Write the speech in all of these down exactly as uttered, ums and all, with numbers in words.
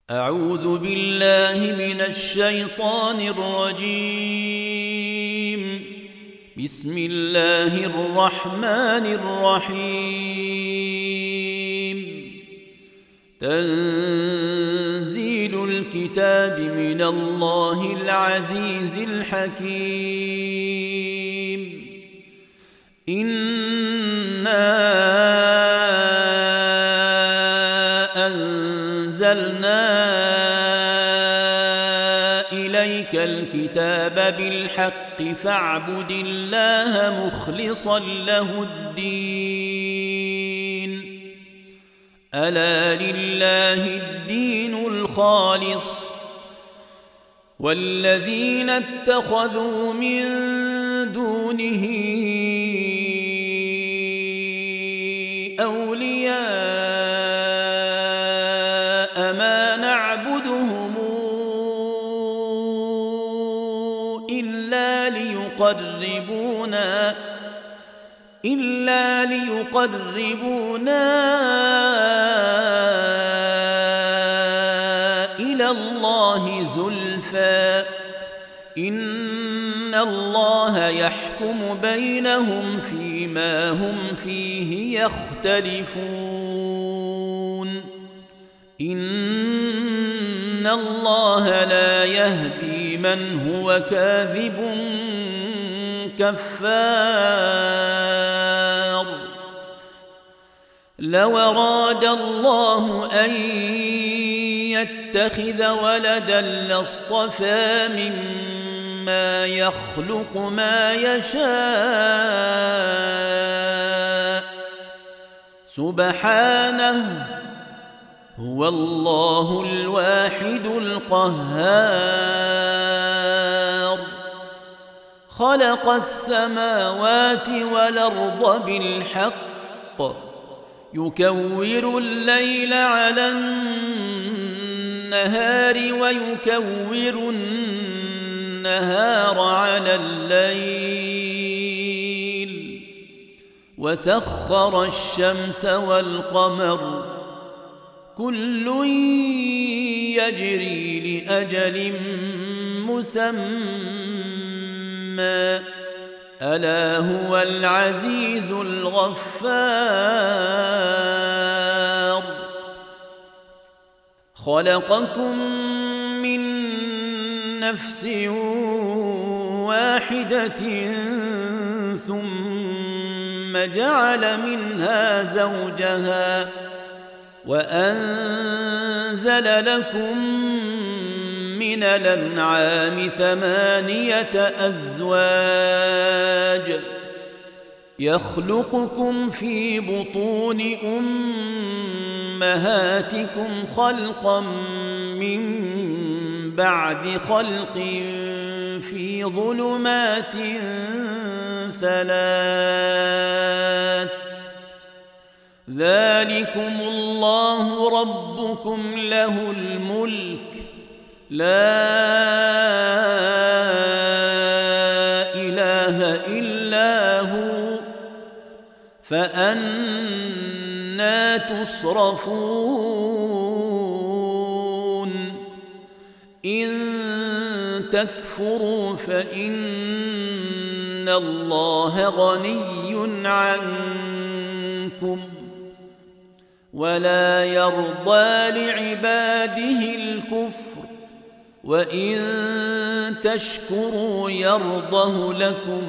أعوذ بالله من الشيطان الرجيم. بسم الله الرحمن الرحيم. تنزيل الكتاب من الله العزيز الحكيم. إنا أنزلنا إليك الكتاب بالحق فاعبد الله مخلصا له الدين. ألا لله الدين الخالص والذين اتخذوا من دونه أولياء ما نعبدهم إلا ليقربونا إلا ليقربونا إلى الله زلفى إن الله يحكم بينهم فيما هم فيه يختلفون. إن الله لا يهدي من هو كاذب كفار. لو أراد الله أن يتخذ ولدا لاصطفى مما يخلق ما يشاء سبحانه هو الله الواحد القهار. خلق السماوات والأرض بالحق يكور الليل على النهار ويكور النهار على الليل وسخر الشمس والقمر كل يجري لأجل مسمى ألا هو العزيز الغفار. خلقكم من نفس واحدة ثم جعل منها زوجها وأنزل لكم من الأنعام ثمانية أزواج يخلقكم في بطون أمهاتكم خلقا من بعد خلق في ظلمات ثلاث ذلكم الله ربكم له الملك لا إله إلا هو فأنى تصرفون. إن تكفروا فإن الله غني عنكم ولا يرضى لعباده الكفر وإن تشكروا يرضه لكم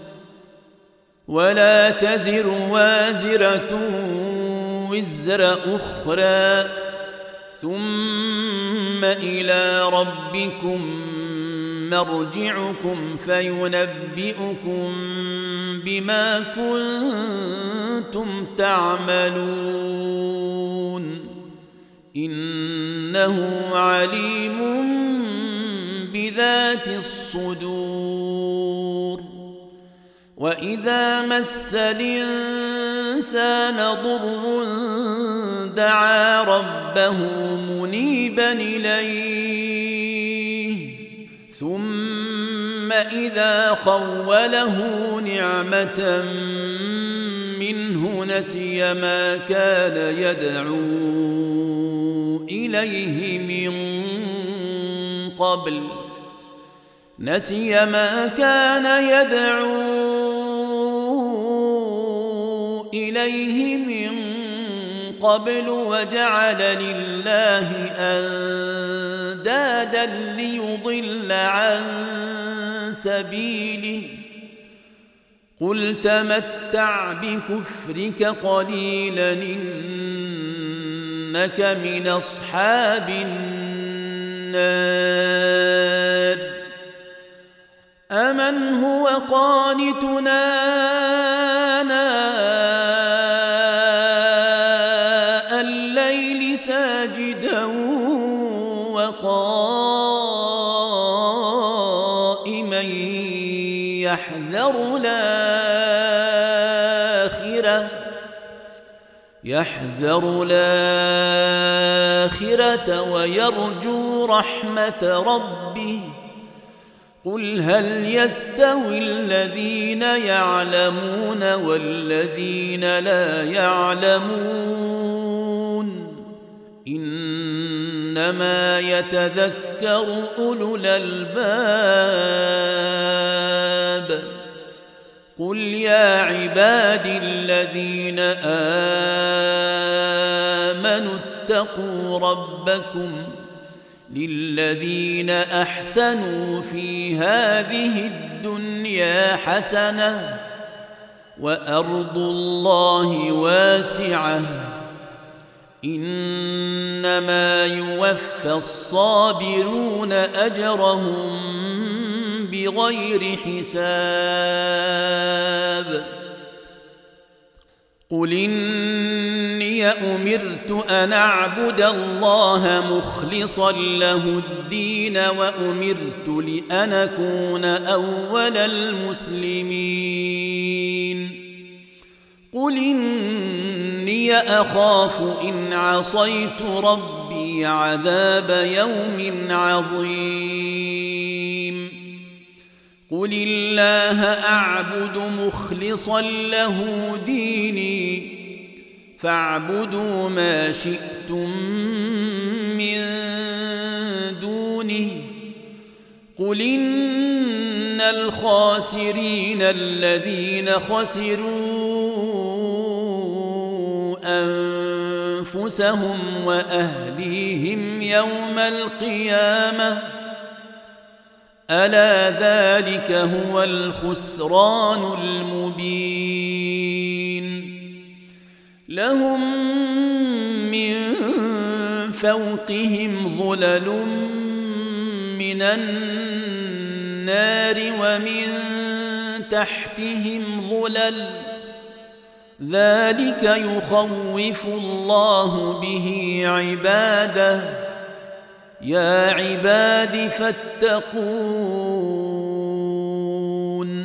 ولا تزر وازرة وزر أخرى ثم إلى ربكم مرجعكم فينبئكم بما كنتم تعملون. إنه عليم بذات الصدور. وإذا مس الإنسان ضر دعا ربه منيبا إليه ثم إذا خوله نعمة منه نسي ما كان يدعو إلى إليه من قبل نسي ما كان يدعو إليه من قبل وجعل لله أندادا ليضل عن سبيله قل تمتع بكفرك قليلا إنك من أصحاب النار أمن هو قانتنا آناء الليل ساجدا وقائما يحذر الآخرة يحذر الآخرة ويرجو رحمة ربه قل هل يستوي الذين يعلمون والذين لا يعلمون إنما يتذكر أولو الألباب قل يا عبادي الذين آمنوا اتقوا ربكم للذين أحسنوا في هذه الدنيا حسنة وأرض الله واسعة إنما يوفى الصابرون أجرهم بغير حساب قل إني أمرت أن أعبد الله مخلصا له الدين وأمرت لأن أكون أول المسلمين قل إني أخاف إن عصيت ربي عذاب يوم عظيم قل الله أعبد مخلصا له ديني فاعبدوا ما شئتم من دونه قل إن الخاسرين الذين خسروا أنفسهم وأهليهم يوم القيامة ألا ذلك هو الخسران المبين لهم من فوقهم ظلل من النار ومن تحتهم ظلل ذلك يخوف الله به عباده يا عباد فاتقون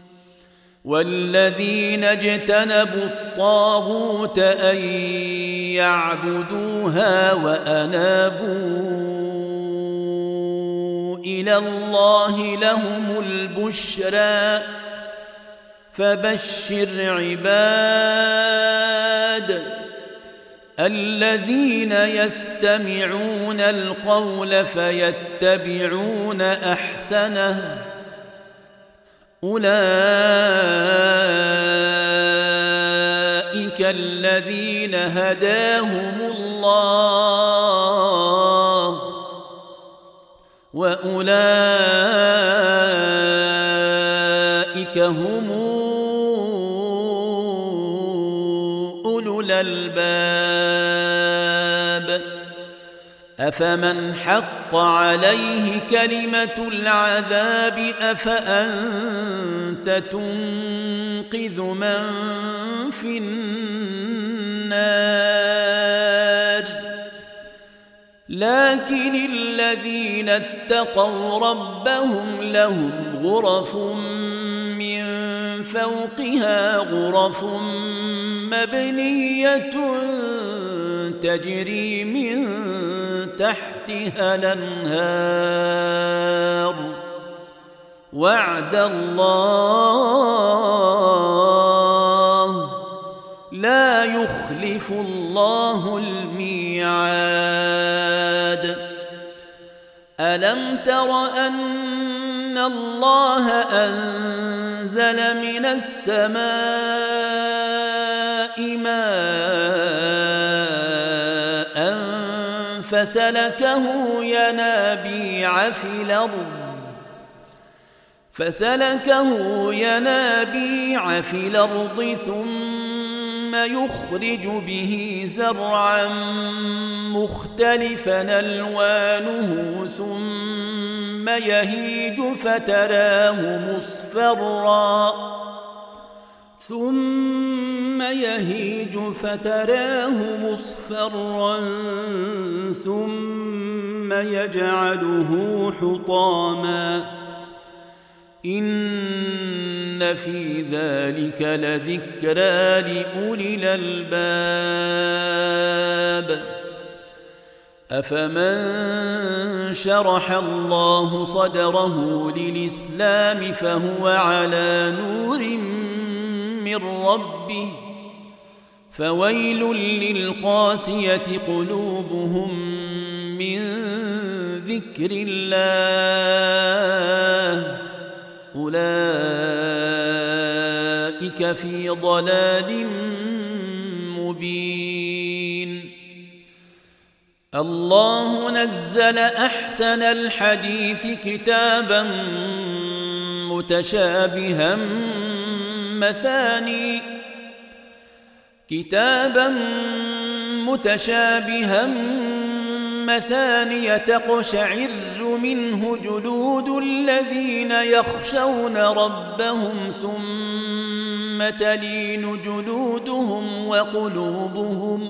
والذين اجتنبوا الطاغوت أن يعبدوها وأنابوا إلى الله لهم البشرى فبشر عباد الذين يستمعون القول فيتبعون أحسنه أولئك الذين هداهم الله وأولئك هم أولو الألباب أفمن حق عليه كلمة العذاب أفأنت تنقذ من في النار لكن الذين اتقوا ربهم لهم غرف من فوقها غرف مبنية تجري من تحتها الأنهار وعد الله لا يخلف الله الميعاد ألم تر أن الله أنزل من السماء ماء فسلكه ينابيع في الأرض فسلكه ينابيع في الأرض ثم يخرج به زرعا مختلفا ألوانه ثم يهيج فتراه مصفرا ثم يهيج فتراه مصفرا ثم يجعله حطاما إن في ذلك لذكرى لأولي الألباب أفمن شرح الله صدره للإسلام فهو على نور من ربه فويل للقاسية قلوبهم من ذكر الله أولئك في ضلال مبين الله نزل أحسن الحديث كتابا متشابها مثاني كتابا متشابها مثانية تقشعر منه جلود الذين يخشون ربهم ثم تلين جلودهم وقلوبهم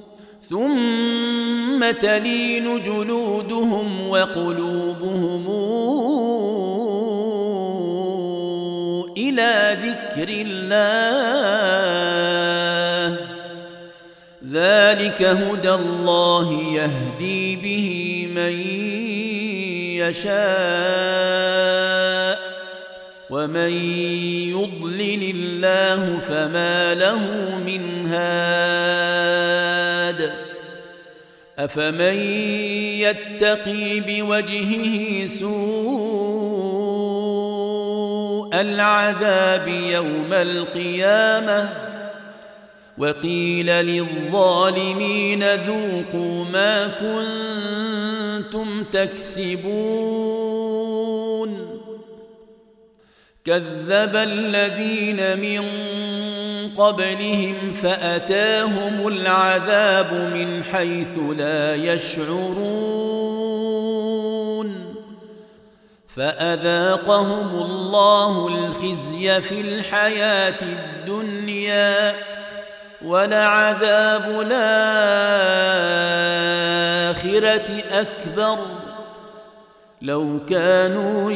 ثم تلين جلودهم وقلوبهم إلى ذكر الله ذلك هدى الله يهدي به من يشاء ومن يضلل الله فما له من هاد أفمن يتقي بوجهه سوء العذاب يوم القيامة وقيل للظالمين ذوقوا ما كنتم تكسبون كذب الذين من قبلهم فأتاهم العذاب من حيث لا يشعرون فأذاقهم الله الخزي في الحياة الدنيا ولعذاب الآخرة أكبر لو كانوا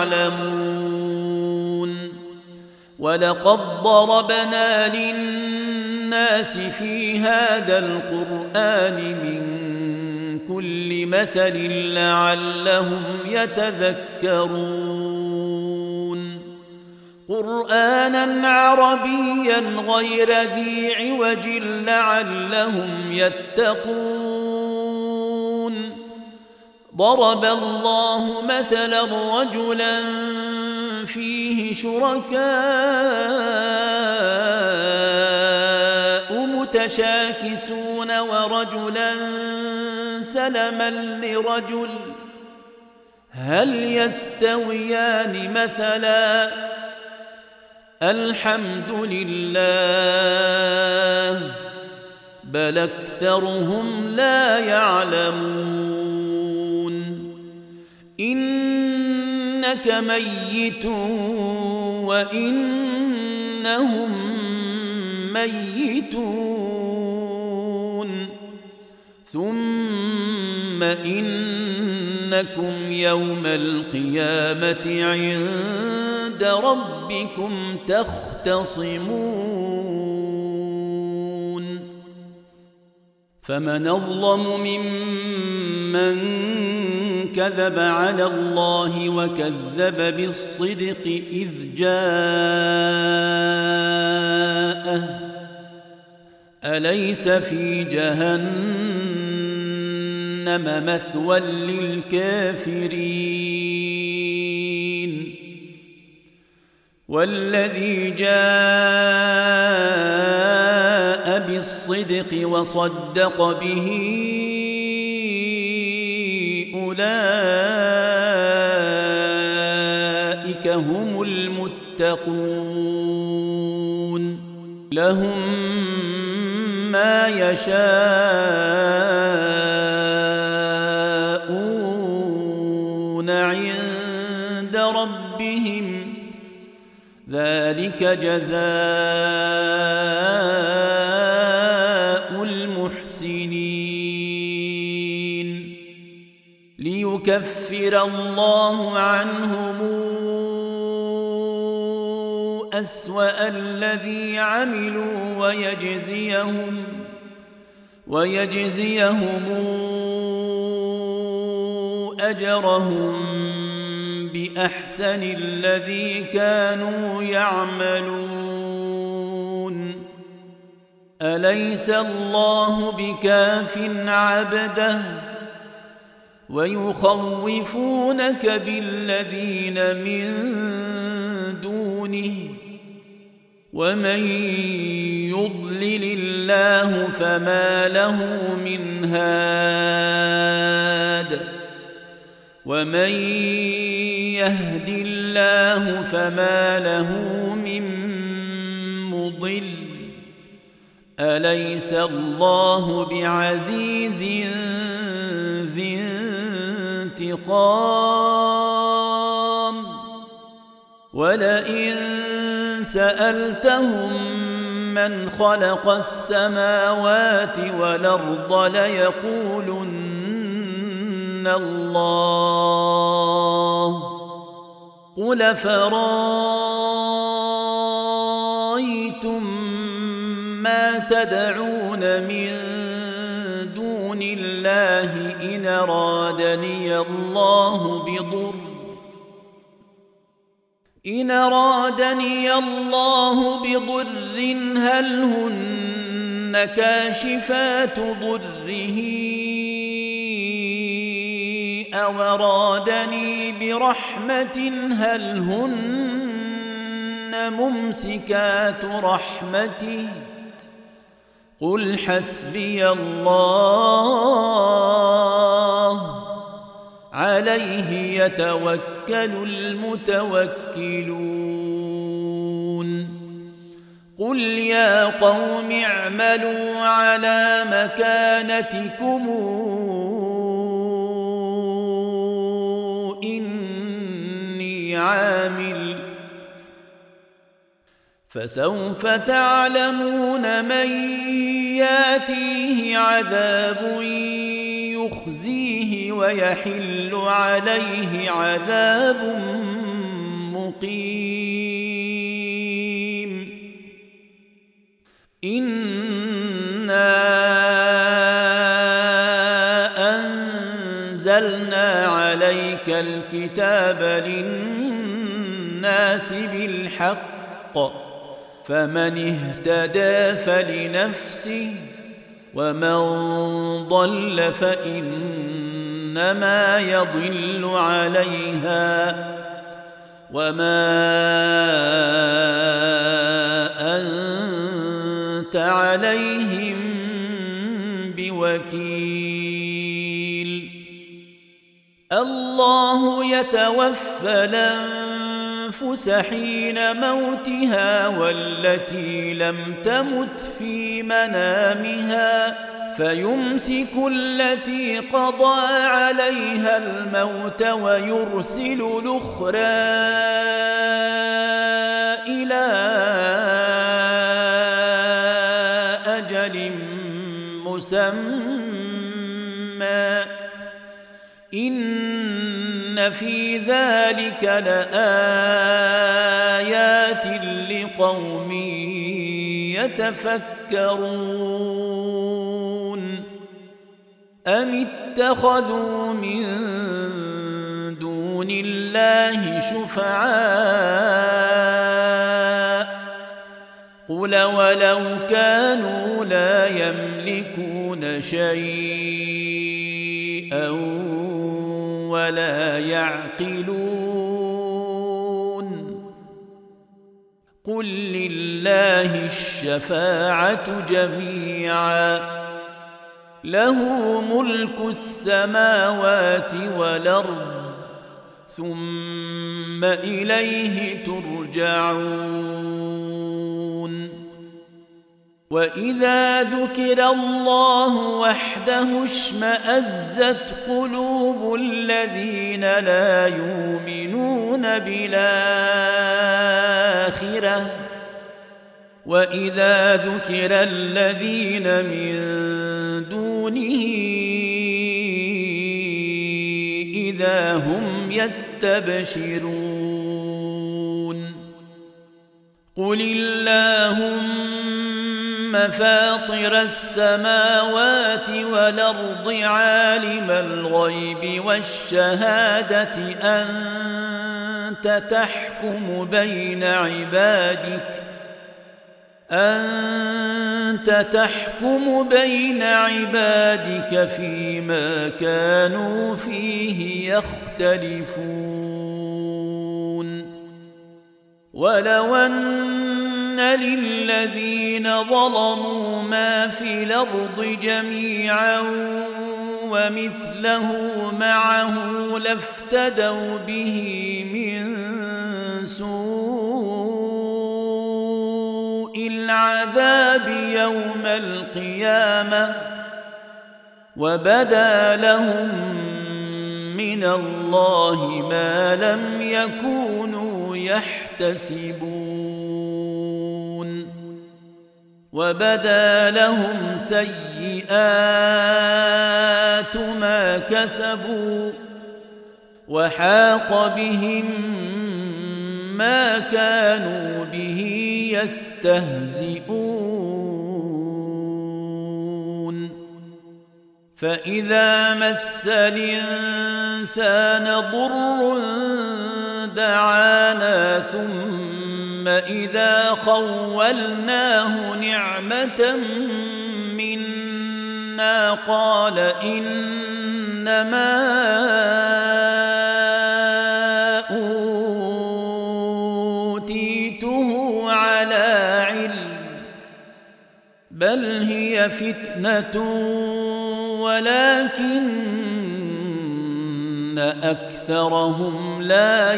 يعلمون ولقد ضربنا للناس في هذا القرآن من كل مثل لعلهم يتذكرون قرآنا عربيا غير ذي عوج لعلهم يتقون ضرب الله مثلا رجلا فيه شركاء متشاكسون ورجلا سلما لرجل هل يستويان مثلا الحمد لله بل أكثرهم لا يعلمون إنك ميت وإنهم ميتون ثم إنكم يوم القيامة عند ربكم تختصمون فمن أظلم ممن كذب على الله وكذب بالصدق إذ جاءه أليس في جهنم مثوى للكافرين والذي جاء بالصدق وصدق به أولئك هم المتقون لهم ما يشاءون عند ربهم ذلك جزاء المحسنين ليكفر الله عنهم أسوأ الذي عملوا ويجزيهم ويجزيهم أجرهم بأحسن الذي كانوا يعملون أليس الله بكاف عبده ويخوفونك بالذين من دونه ومن يضلل الله فما له من هاد ومن يهد الله فما له من مضل أليس الله بعزيز ذي انتقام ولئن سألتهم من خلق السماوات والأرض ليقولن الله قل فرأيتم ما تدعون من دون الله إن أرادني الله بضر إن أرادني الله بضر هل هن كاشفات ضره أو أرادني برحمة هل هن ممسكات رحمته قل حسبي الله عليه يتوكل المتوكلون قل يا قوم اعملوا على مكانتكم إني عامل فسوف تعلمون من ياتيه عذاب يخزيه ويحل عليه عذاب مقيم إنا أنزلنا عليك الكتاب للناس بالحق فمن اهتدى فلنفسه ومن ضل فإنما يضل عليها وما أنت عليهم بوكيل الله يتوفى الأنفس حين موتها والتي لم تمت في منامها فيمسك التي قضى عليها الموت ويرسل الأخرى إلى أجل مسمى إن في ذلك لآيات لقوم يتفكرون أم اتخذوا من دون الله شفعاء قل ولو كانوا لا يملكون شيئا شيئا ولا يعقلون قل لله الشفاعة جميعا له ملك السماوات والأرض ثم إليه ترجعون وإذا ذكر الله وحده اشمأزت قلوب الذين لا يؤمنون بالآخرة وإذا ذكر الذين من دونه إذا هم يستبشرون قل اللهم فاطر السماوات والأرض عالم الغيب والشهادة أنت تحكم بين عبادك أنت تحكم بين عبادك فيما كانوا فيه يختلفون ولو أن للذين ظلموا ما في الأرض جميعا ومثله معه لافتدوا به من سوء العذاب يوم القيامة وبدا لهم من الله ما لم يكونوا يحتسبون وبدا لهم سيئات ما كسبوا وحاق بهم ما كانوا به يستهزئون فإذا مس الإنسان ضر دعانا ثم إذا خولناه نعمة منا قال إنما أوتيته على علم بل هي فتنة ولكن أكثرهم لا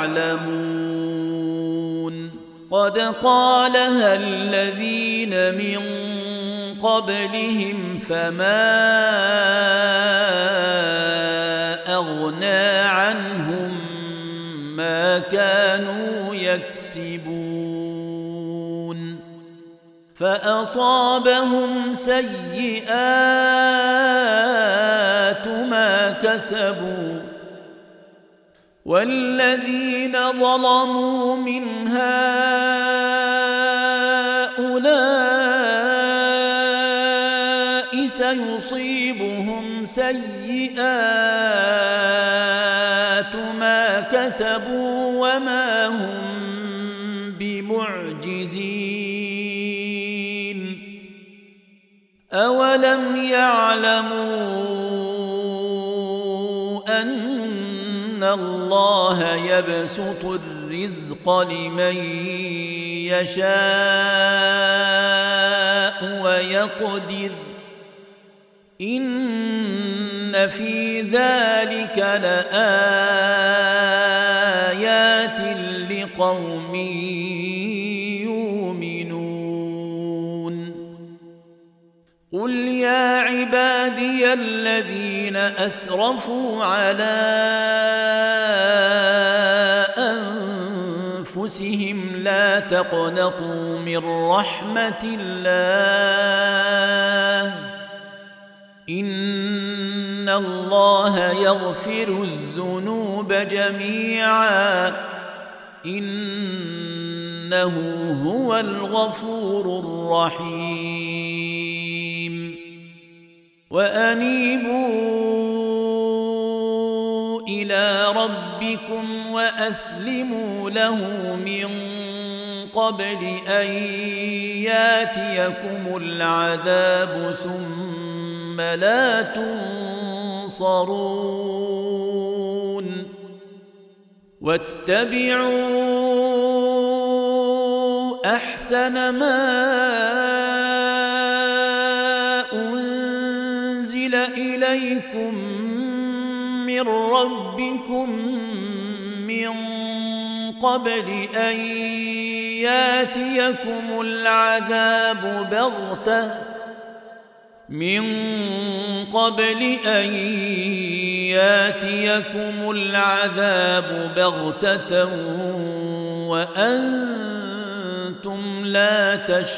يعلمون قد قالها الذين من قبلهم فما أغنى عنهم ما كانوا يكسبون فأصابهم سيئات ما كسبوا والذين ظلموا من هؤلاء سيصيبهم سيئات ما كسبوا وما هم بمعجزين أولم يعلموا أن الله يبسط الرزق لمن يشاء ويقدر إن في ذلك لآيات لقوم يؤمنون قل يا عبادي الذين أسرفوا على أنفسهم لا تقنطوا من رحمة الله إن الله يغفر الذنوب جميعا إنه هو الغفور الرحيم وأنيبوا إلى ربكم وأسلموا له من قبل أن ياتيكم العذاب ثم لا تنصرون واتبعوا أحسن ما أنزل إليكم من ربكم من قبل أن ياتيكم العذاب بغتة من قبل أن ياتيكم العذاب بغتة وأنتم لا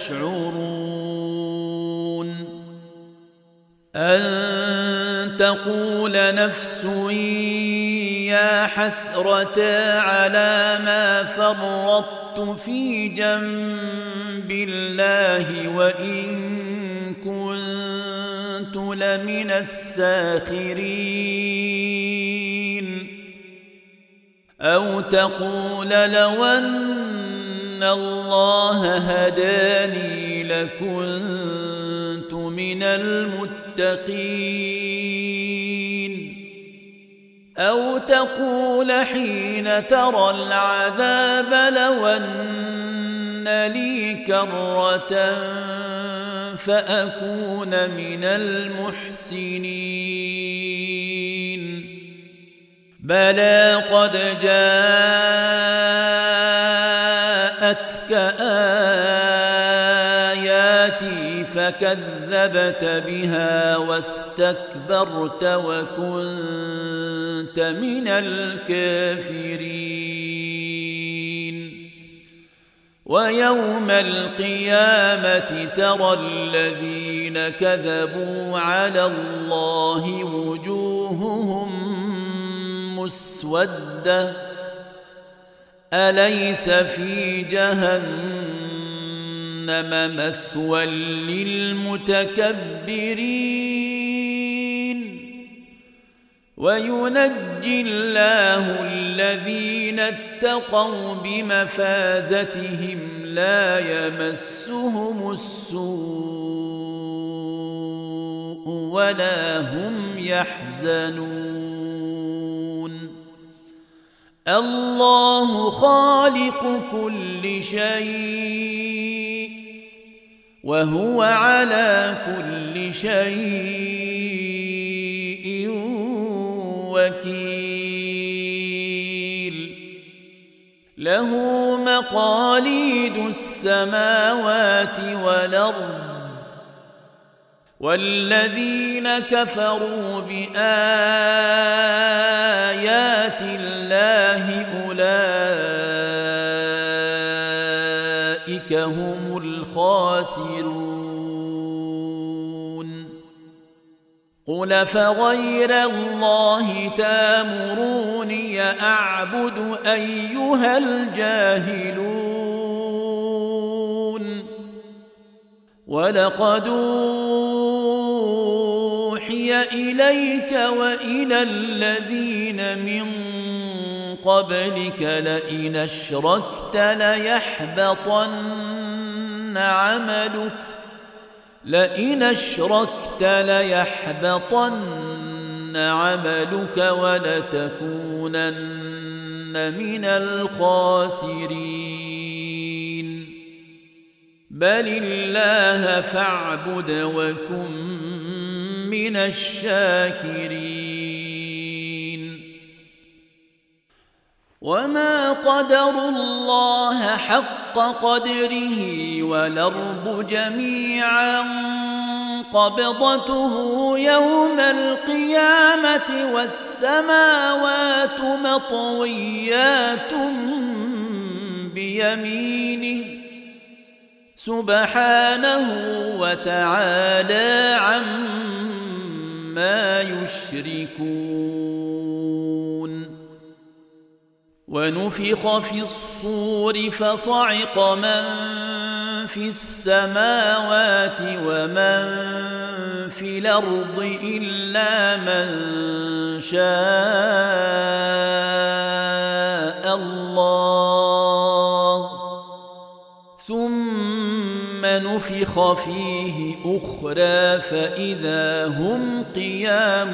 تشعرون أن تقول نفس يا حسرة على ما فرطت في جنب الله وإن كنت لمن الساخرين أو تقول لو أن الله هداني لكنت من المتقين أو تقول حين ترى العذاب لو أن لي كرة فأكون من المحسنين بلى قد جاءتك آياتي فكذبت بها واستكبرت وكنت من الكافرين ويوم القيامة ترى الذين كذبوا على الله وجوههم مسودة أليس في جهنم مثوى للمتكبرين وينجي الله الذين اتقوا بمفازتهم لا يمسهم السوء ولا هم يحزنون الله خالق كل شيء وهو على كل شيء وكيل له مقاليد السماوات والأرض والذين كفروا بآيات الله أولئك هم الخاسرون قل فغير الله تامروني أعبد أيها الجاهلون ولقد أوحي إليك وإلى الذين من قبلك لئن أشركت ليحبطن عملك لئن أشركت ليحبطن عملك ولتكونن من الخاسرين بل الله فاعبد وكن من الشاكرين وما قدروا الله حق قدره والأرض جميعا قبضته يوم القيامة والسماوات مطويات بيمينه سبحانه وتعالى عما يشركون ونفخ في الصور فصعق من في السماوات ومن في الأرض إلا من شاء الله ثم نفخ ونفخ فيه أخرى فإذا هم قيام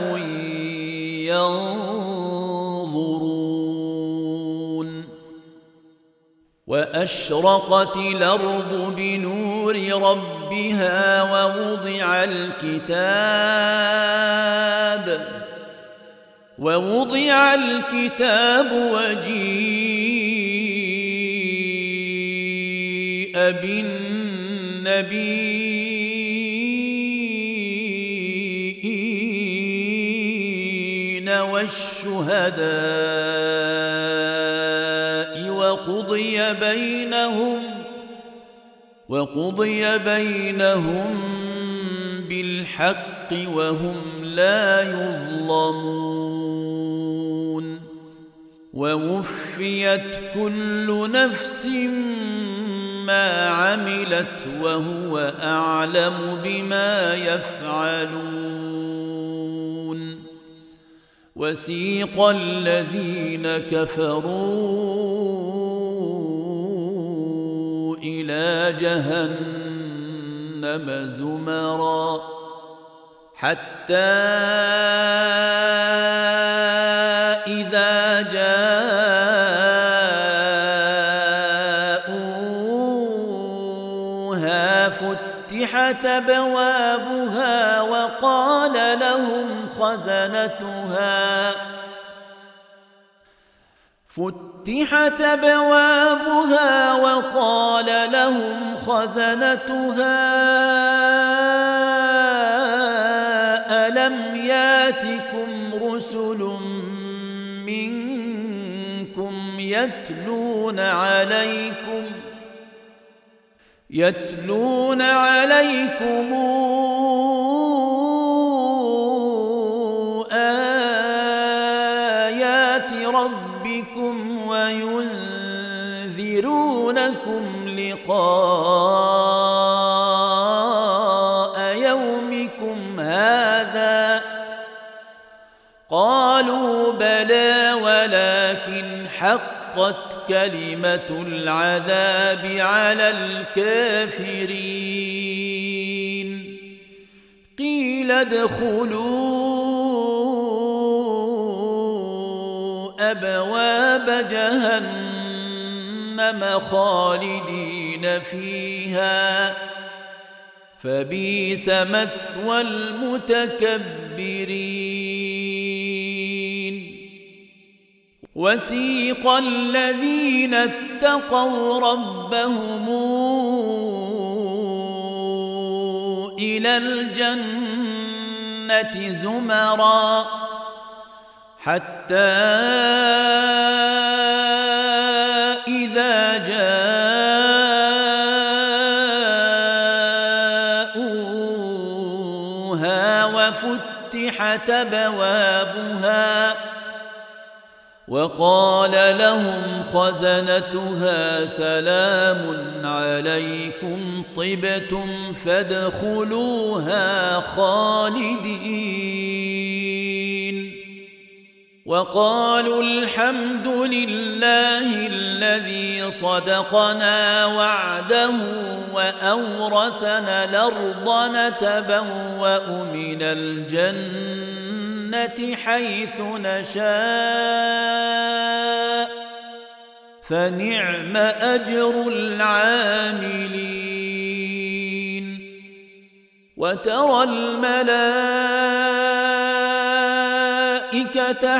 ينظرون وأشرقت الأرض بنور ربها ووضع الكتاب ووضع الكتاب وجيء بالنبيين والشهداء وقضي بينهم وقضي بينهم بالحق وهم لا يظلمون ووفيت كل نفس ما عملت وهو أعلم بما يفعلون وسيق الذين كفروا إلى جهنم زمرا حتى إذا جاءوها فتحت أبوابها وقال لهم خزنتها فتحت أبوابها وقال لهم خزنتها ألم ياتكم رسل منكم يتلون عليكم يتلون عليكم آيات ربكم وينذرونكم لقاء يومكم هذا قالوا بلى ولكن حقت كلمة العذاب على الكافرين قيل ادخلوا أبواب جهنم خالدين فيها فبئس مثوى المتكبرين وسيق الذين اتقوا ربهم إلى الجنة زمرا حتى إذا جاءوها وفتحت أبوابها وقال لهم خزنتها سلام عليكم طبتم فادخلوها خالدين وقالوا الحمد لله الذي صدقنا وعده وأورثنا الأرض نتبوأ من الجنة حيث نشاء فنعم أجر العاملين وترى الملائكة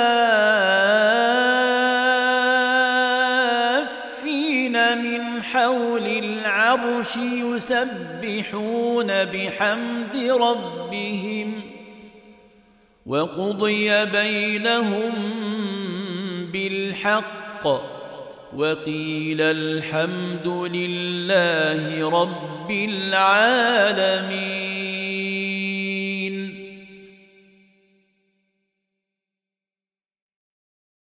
حافين من حول العرش يسبحون بحمد ربهم وقضي بينهم بالحق وقيل الحمد لله رب العالمين.